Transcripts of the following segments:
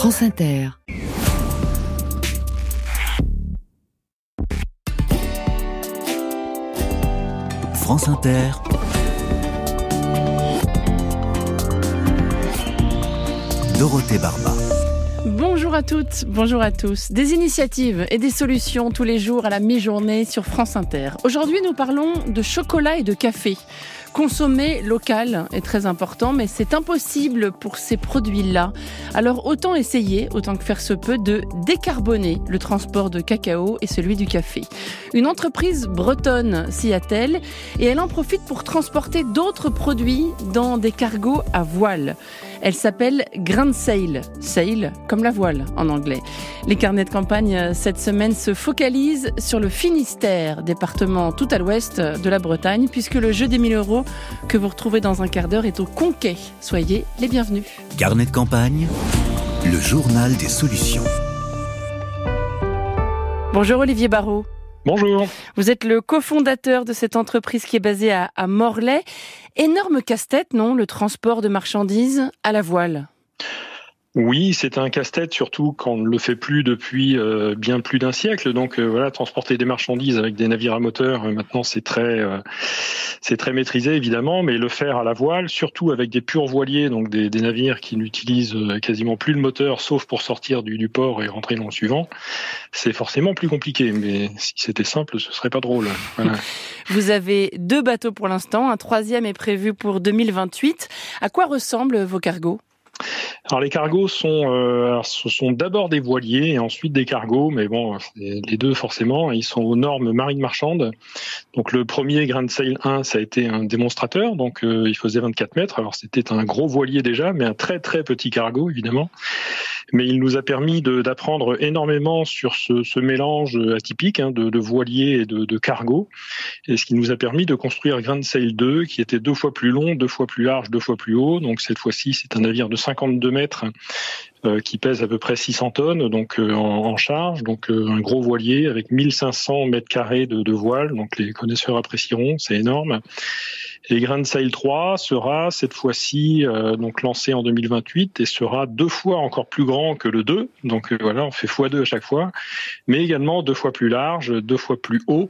France Inter. France Inter. Dorothée Barba. Bonjour à toutes, bonjour à tous. Des initiatives et des solutions tous les jours à la mi-journée sur France Inter. Aujourd'hui, nous parlons de chocolat et de café. Consommer local est très important, mais c'est impossible pour ces produits-là. Alors autant essayer, autant que faire se peut, de décarboner le transport de cacao et celui du café. Une entreprise bretonne s'y attelle et elle en profite pour transporter d'autres produits dans des cargos à voile. Elle s'appelle Grain Sail, sail comme la voile en anglais. Les carnets de campagne cette semaine se focalisent sur le Finistère, département tout à l'ouest de la Bretagne, puisque le jeu des 1000 € que vous retrouvez dans un quart d'heure est au Conquet. Soyez les bienvenus. Carnet de campagne, le journal des solutions. Bonjour Olivier Barraud. Bonjour. Vous êtes le cofondateur de cette entreprise qui est basée à Morlaix. Énorme casse-tête, non, le transport de marchandises à la voile? Oui, c'est un casse-tête, surtout quand on ne le fait plus depuis bien plus d'un siècle. Donc voilà, transporter des marchandises avec des navires à moteur, maintenant c'est très maîtrisé évidemment, mais le faire à la voile, surtout avec des purs voiliers, donc des navires qui n'utilisent quasiment plus le moteur, sauf pour sortir du port et rentrer dans le suivant, c'est forcément plus compliqué. Mais si c'était simple, ce serait pas drôle. Voilà. Vous avez 2 bateaux pour l'instant, un 3e est prévu pour 2028. À quoi ressemblent vos cargos ? Alors les cargos ce sont d'abord des voiliers et ensuite des cargos, mais bon, les deux forcément, ils sont aux normes marines marchandes. Donc le premier Grain Sail 1, ça a été un démonstrateur, donc il faisait 24 mètres. Alors c'était un gros voilier déjà, mais un très très petit cargo évidemment. Mais il nous a permis d'apprendre énormément sur ce mélange atypique de voilier et de cargo, et ce qui nous a permis de construire Grain Sail 2, qui était 2 fois plus long, 2 fois plus large, 2 fois plus haut. Donc cette fois-ci, c'est un navire de 52 mètres qui pèse à peu près 600 tonnes donc en charge, donc un gros voilier avec 1500 mètres carrés de voile, donc les connaisseurs apprécieront, c'est énorme. Et Grain Sail 3 sera cette fois-ci donc lancé en 2028 et sera 2 fois encore plus grand que le 2. Donc voilà, on fait x2 à chaque fois, mais également 2 fois plus large, 2 fois plus haut.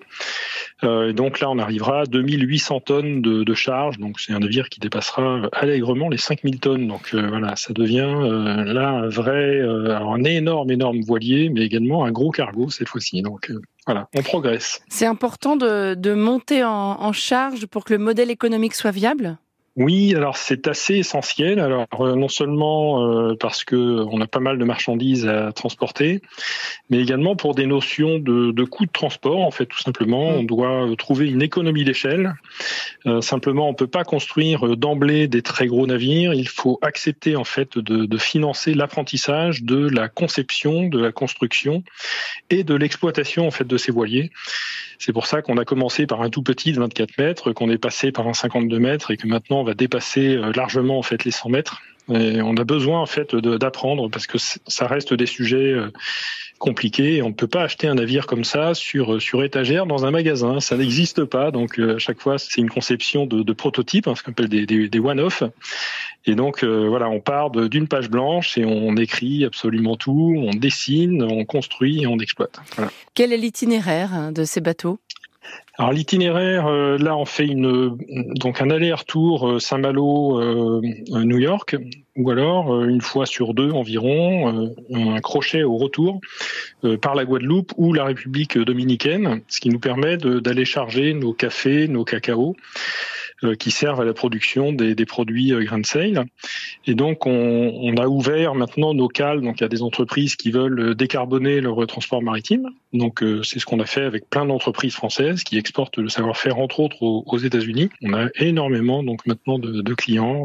Et donc là, on arrivera à 2800 tonnes de charge. Donc c'est un navire qui dépassera allègrement les 5000 tonnes. Donc voilà, ça devient là un vrai, un énorme voilier, mais également un gros cargo cette fois-ci. Donc voilà, on progresse. C'est important de monter en charge pour que le modèle économique soit viable ? Oui, alors c'est assez essentiel. Alors non seulement parce que on a pas mal de marchandises à transporter, mais également pour des notions de coûts de transport. En fait, tout simplement, on doit trouver une économie d'échelle. Simplement, on peut pas construire d'emblée des très gros navires. Il faut accepter en fait de financer l'apprentissage de la conception, de la construction et de l'exploitation en fait de ces voiliers. C'est pour ça qu'on a commencé par un tout petit de 24 mètres, qu'on est passé par un 52 mètres et que maintenant on va dépasser largement en fait les 100 mètres. Et on a besoin en fait d'apprendre parce que ça reste des sujets compliqués. Et on ne peut pas acheter un navire comme ça sur étagère dans un magasin. Ça n'existe pas. Donc à chaque fois, c'est une conception de prototype, ce qu'on appelle des one-off. Et donc voilà, on part d'une page blanche et on écrit absolument tout, on dessine, on construit et on exploite. Voilà. Quel est l'itinéraire de ces bateaux ? Alors l'itinéraire, là on fait donc un aller-retour Saint-Malo-New York, ou alors une fois sur 2 environ, un crochet au retour par la Guadeloupe ou la République dominicaine, ce qui nous permet d'aller charger nos cafés, nos cacaos, qui servent à la production des produits Grain Sail. Et donc on a ouvert maintenant nos cales, donc il y a des entreprises qui veulent décarboner leur transport maritime. Donc c'est ce qu'on a fait avec plein d'entreprises françaises qui exportent le savoir-faire entre autres aux États-Unis. On a énormément donc maintenant de clients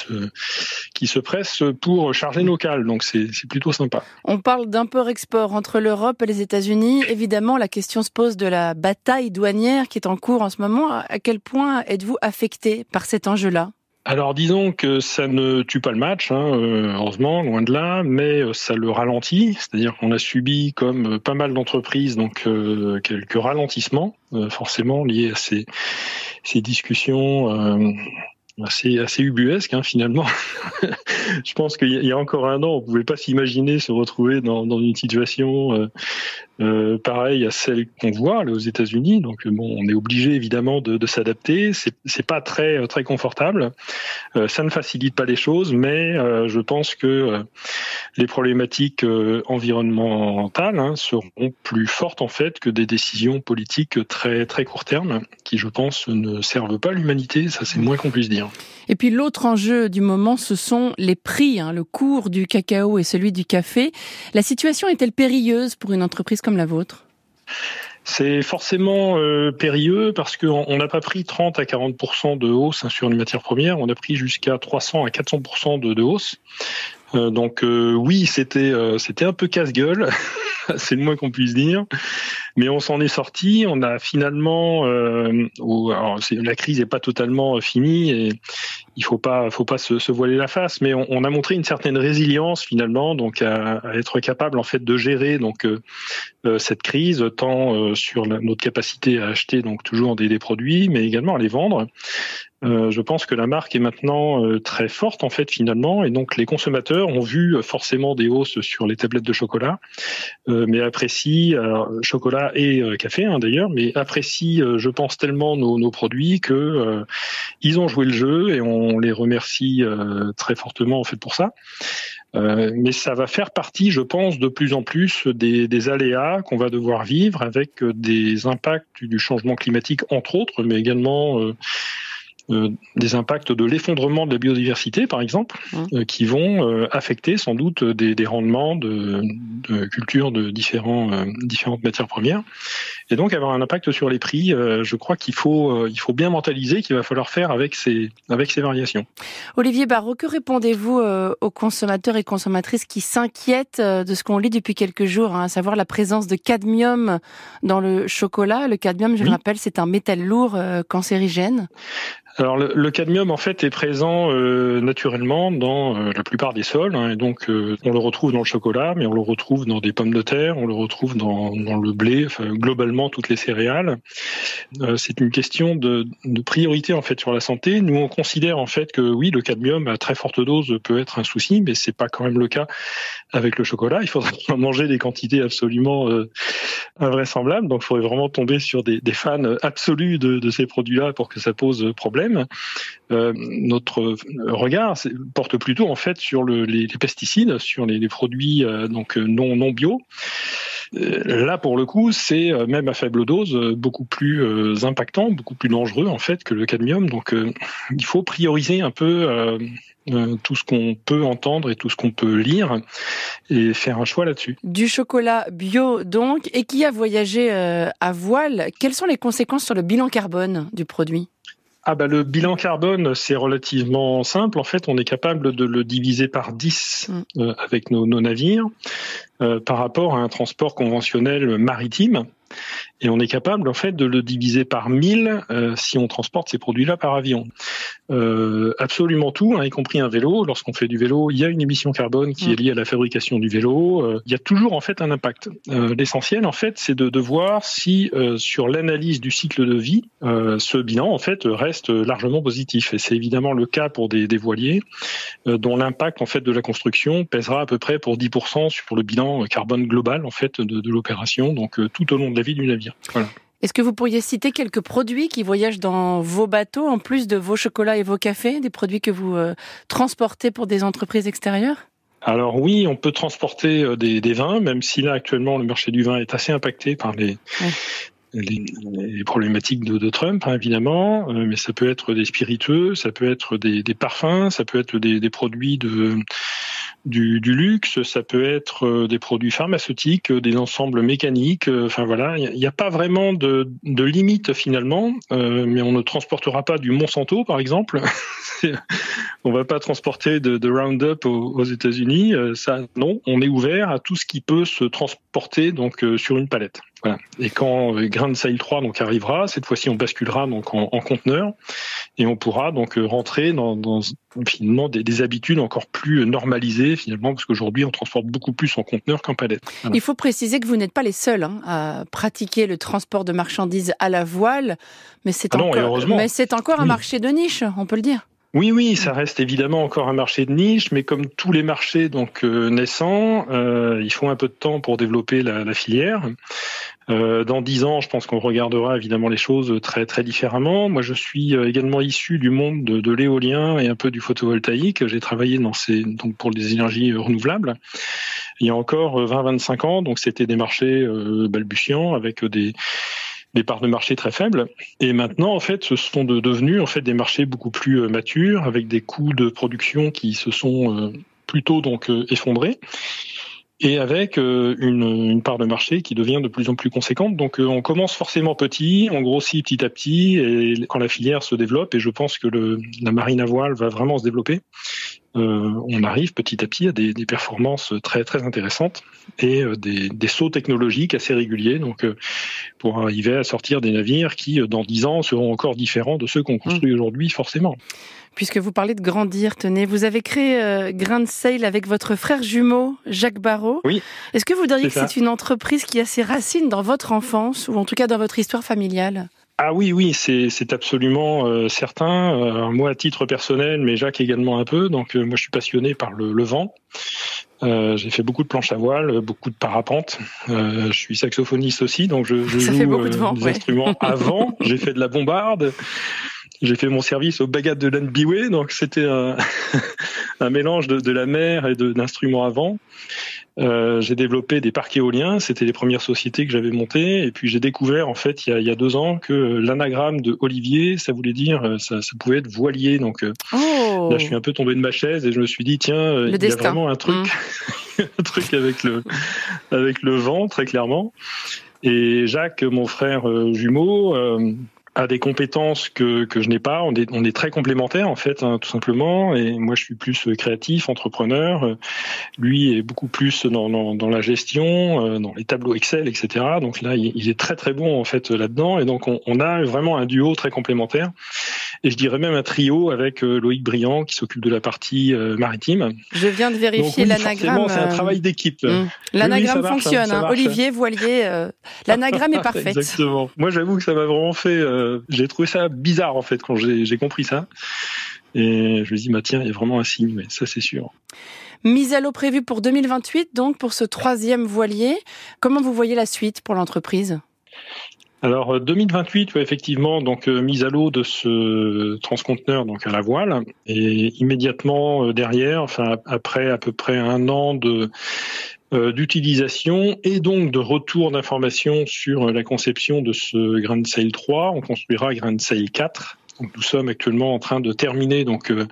qui se pressent pour charger nos cales. Donc c'est plutôt sympa. On parle d'import-export entre l'Europe et les États-Unis. Évidemment, la question se pose de la bataille douanière qui est en cours en ce moment. À quel point êtes-vous affecté par cet enjeu-là ? Alors disons que ça ne tue pas le match, heureusement, loin de là, mais ça le ralentit, c'est-à-dire qu'on a subi, comme pas mal d'entreprises, donc quelques ralentissements, forcément liés à ces discussions assez ubuesque finalement. Je pense qu'il y a encore un an, on pouvait pas s'imaginer se retrouver dans une situation pareille à celle qu'on voit là, aux États-Unis. Donc on est obligé évidemment de s'adapter. C'est pas très très confortable. Ça ne facilite pas les choses, mais je pense que les problématiques environnementales seront plus fortes en fait que des décisions politiques très très court terme, qui je pense ne servent pas l'humanité. Ça, c'est le moins qu'on puisse dire. Et puis l'autre enjeu du moment, ce sont les prix, le cours du cacao et celui du café. La situation est-elle périlleuse pour une entreprise comme la vôtre ? C'est forcément périlleux parce qu'on n'a pas pris 30 à 40% de hausse sur les matières premières, on a pris jusqu'à 300 à 400% de hausse. Donc oui, c'était un peu casse-gueule, c'est le moins qu'on puisse dire. Mais on s'en est sorti. On a finalement, la crise n'est pas totalement finie et il faut pas se voiler la face. Mais on a montré une certaine résilience finalement, donc à être capable en fait de gérer donc cette crise tant sur notre capacité à acheter donc toujours des produits, mais également à les vendre. Je pense que la marque est maintenant très forte en fait finalement, et donc les consommateurs ont vu forcément des hausses sur les tablettes de chocolat, mais apprécient chocolat et café d'ailleurs, mais apprécient je pense tellement nos produits que ils ont joué le jeu et on les remercie très fortement en fait pour ça. Mais ça va faire partie, je pense, de plus en plus des aléas qu'on va devoir vivre avec des impacts du changement climatique entre autres, mais également des impacts de l'effondrement de la biodiversité, par exemple, qui vont affecter sans doute des rendements de culture de différentes matières premières, et donc avoir un impact sur les prix. Je crois qu'il faut bien mentaliser qu'il va falloir faire avec ces variations. Olivier Barraud, que répondez-vous aux consommateurs et consommatrices qui s'inquiètent de ce qu'on lit depuis quelques jours, à savoir la présence de cadmium dans le chocolat? Le cadmium, je le rappelle, c'est un métal lourd cancérigène. Alors le cadmium en fait est présent naturellement dans la plupart des sols, et donc on le retrouve dans le chocolat, mais on le retrouve dans des pommes de terre, on le retrouve dans le blé, enfin globalement toutes les céréales. C'est une question de priorité en fait sur la santé. Nous on considère en fait que oui, le cadmium à très forte dose peut être un souci, mais c'est pas quand même le cas avec le chocolat. Il faudrait manger des quantités absolument invraisemblables, donc il faudrait vraiment tomber sur des fans absolus de ces produits-là pour que ça pose problème. Notre regard porte plutôt en fait sur les pesticides, sur les produits donc non bio. Là, pour le coup, c'est même à faible dose beaucoup plus impactant, beaucoup plus dangereux en fait que le cadmium. Donc, il faut prioriser un peu tout ce qu'on peut entendre et tout ce qu'on peut lire et faire un choix là-dessus. Du chocolat bio donc, et qui a voyagé à voile. Quelles sont les conséquences sur le bilan carbone du produit ? Le bilan carbone, c'est relativement simple. En fait, on est capable de le diviser par 10 avec nos navires par rapport à un transport conventionnel maritime. Et on est capable en fait de le diviser par 1000 si on transporte ces produits-là par avion. Absolument tout, y compris un vélo. Lorsqu'on fait du vélo, il y a une émission carbone qui est liée à la fabrication du vélo. Il y a toujours en fait un impact. L'essentiel en fait, c'est de voir si sur l'analyse du cycle de vie, ce bilan en fait reste largement positif. Et c'est évidemment le cas pour des voiliers dont l'impact en fait de la construction pèsera à peu près pour 10% sur le bilan carbone global en fait de l'opération. Donc tout au long de la vie du navire. Voilà. Est-ce que vous pourriez citer quelques produits qui voyagent dans vos bateaux, en plus de vos chocolats et vos cafés, des produits que vous transportez pour des entreprises extérieures ? Alors oui, on peut transporter des vins, même si là actuellement le marché du vin est assez impacté par les problématiques de Trump, évidemment, mais ça peut être des spiritueux, ça peut être des parfums, ça peut être des produits du luxe, ça peut être des produits pharmaceutiques, des ensembles mécaniques, il n'y a pas vraiment de limite finalement, mais on ne transportera pas du Monsanto par exemple, on va pas transporter de Roundup aux États-Unis, ça non, on est ouvert à tout ce qui peut se transporter donc sur une palette. Voilà. Et quand Grain de Sail 3 donc arrivera, cette fois-ci on basculera donc en conteneur et on pourra donc rentrer dans finalement des habitudes encore plus normalisées finalement, parce qu'aujourd'hui on transporte beaucoup plus en conteneur qu'en palette. Voilà. Il faut préciser que vous n'êtes pas les seuls à pratiquer le transport de marchandises à la voile, mais c'est encore un marché de niche, on peut le dire. Oui, ça reste évidemment encore un marché de niche, mais comme tous les marchés naissants, il faut un peu de temps pour développer la filière. Dans 10 ans, je pense qu'on regardera évidemment les choses très très différemment. Moi, je suis également issu du monde de l'éolien et un peu du photovoltaïque. J'ai travaillé pour les énergies renouvelables il y a encore 20-25 ans, donc c'était des marchés balbutiants avec des parts de marché très faibles. Et maintenant, en fait, ce sont devenus en fait des marchés beaucoup plus matures, avec des coûts de production qui se sont plutôt effondrés, et avec une part de marché qui devient de plus en plus conséquente. Donc on commence forcément petit, on grossit petit à petit, et quand la filière se développe, et je pense que la marine à voile va vraiment se développer, on arrive petit à petit à des performances très très intéressantes et des sauts technologiques assez réguliers, pour arriver à sortir des navires qui dans 10 ans seront encore différents de ceux qu'on construit aujourd'hui forcément. Puisque vous parlez de grandir, tenez, vous avez créé Grain de Sail avec votre frère jumeau, Jacques Barrault. Oui. Est-ce que vous diriez que c'est une entreprise qui a ses racines dans votre enfance, ou en tout cas dans votre histoire familiale ? Ah oui, c'est absolument certain. Moi, à titre personnel, mais Jacques également un peu. Donc, moi, je suis passionné par le vent. J'ai fait beaucoup de planches à voile, beaucoup de parapente. Je suis saxophoniste aussi, donc je joue des instruments à vent. J'ai fait de la bombarde. J'ai fait mon service au Bagat de l'Anbiway, donc c'était un mélange de la mer et d'instruments à vent. J'ai développé des parcs éoliens, c'était les premières sociétés que j'avais montées, et puis j'ai découvert en fait il y a 2 ans que l'anagramme de Olivier, ça voulait dire ça pouvait être voilier. Donc là je suis un peu tombé de ma chaise et je me suis dit tiens, il y a vraiment un truc un truc avec le vent très clairement. Et Jacques, mon frère jumeau, a des compétences que je n'ai pas. On est très complémentaires en fait, tout simplement. Et moi, je suis plus créatif, entrepreneur. Lui est beaucoup plus dans la gestion, dans les tableaux Excel, etc. Donc là, il est très très bon en fait là-dedans. Et donc on a vraiment un duo très complémentaire. Et je dirais même un trio avec Loïc Briand qui s'occupe de la partie maritime. Je viens de vérifier l'anagramme. C'est un travail d'équipe. L'anagramme fonctionne. Olivier, voilier, l'anagramme est parfaite. Exactement. Moi, j'avoue que ça m'a vraiment fait. J'ai trouvé ça bizarre en fait quand j'ai compris ça. Et je me dis, tiens, il y a vraiment un signe, mais ça c'est sûr. Mise à l'eau prévue pour 2028, donc pour ce 3e voilier. Comment vous voyez la suite pour l'entreprise ? Alors 2028, effectivement, mise à l'eau de ce transconteneur à la voile, et immédiatement derrière, après à peu près 1 an d'utilisation et donc de retour d'informations sur la conception de ce Grain de Sail 3, on construira Grain de Sail 4. Donc, nous sommes actuellement en train de terminer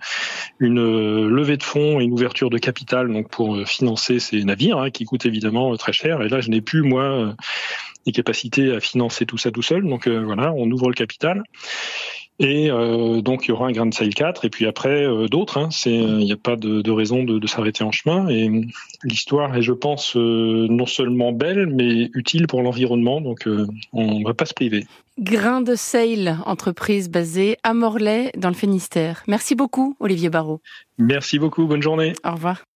une levée de fonds et une ouverture de capital pour financer ces navires qui coûtent évidemment très cher. Et là, je n'ai plus moi les capacités à financer tout ça tout seul. Donc voilà, on ouvre le capital. Et donc il y aura un Grain de Sail 4 et puis après d'autres. Il n'y a pas de raison de s'arrêter en chemin. Et l'histoire est, je pense, non seulement belle mais utile pour l'environnement. Donc on ne va pas se priver. Grain de Sail, entreprise basée à Morlaix dans le Finistère. Merci beaucoup, Olivier Barrault. Merci beaucoup. Bonne journée. Au revoir.